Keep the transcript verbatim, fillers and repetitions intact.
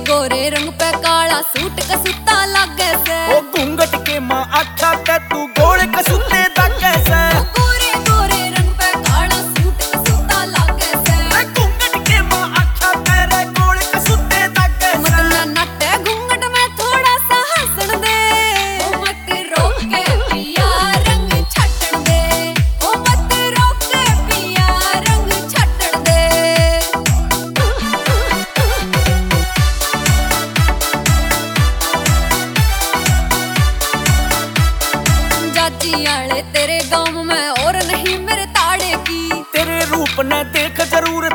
गोरे रंग पे काला सूट कसूता लागे से। ओ घूंघट के मां आखा ते तू गोले कसूते दागे से। गोरे गोरे रंग पे काला सूट कसूता लागे से। घूंघट के मां आखा तेरे गोले कसूते दागे से। मत ना नटे घूंघट में थोड़ा सा हंसण दे। ओ मत रोक के पिया रंग छटण दे। ओ मत रोक के पिया रंग छटण दे। जाजी आले तेरे गांव में और नहीं मेरे ताड़े की। तेरे रूप ने देख जरूर